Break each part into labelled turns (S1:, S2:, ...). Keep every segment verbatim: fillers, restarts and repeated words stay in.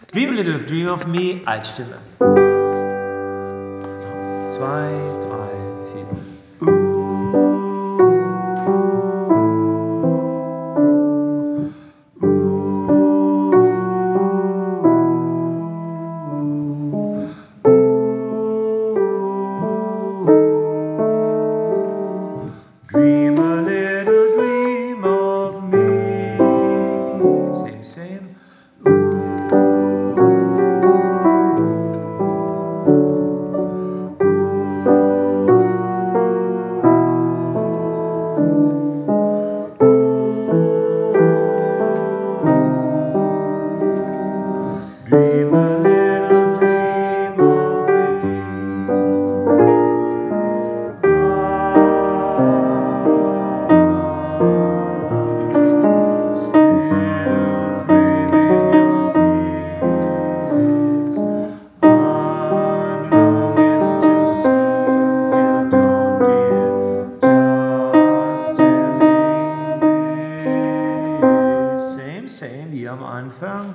S1: Dream a little dream of me, Altstimme. Zwei, drei, vier. Dream a little dream of me. Same, same. Dream a little dream of me. I'm still craving your kiss. I'm longing to see you till dawn, dear, just telling this. Same, same, wie am Anfang.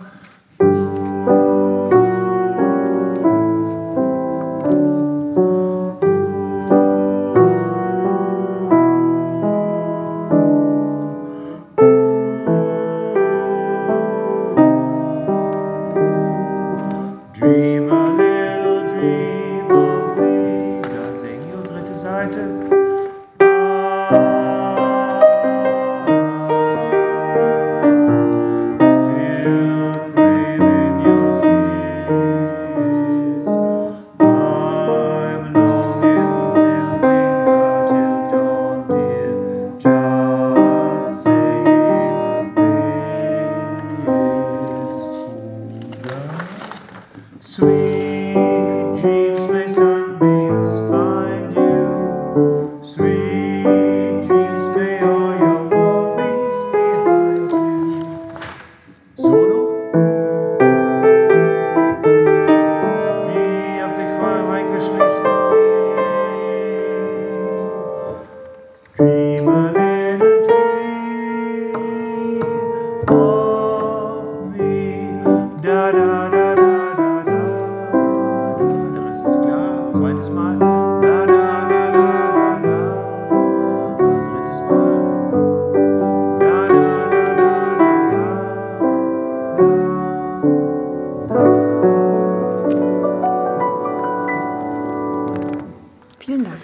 S1: Dream a little dream of me. Da sing you, dritte Seite. I'm still craving your kiss. I'm longing till dinner, till dawn, dear, just saying this. Sweet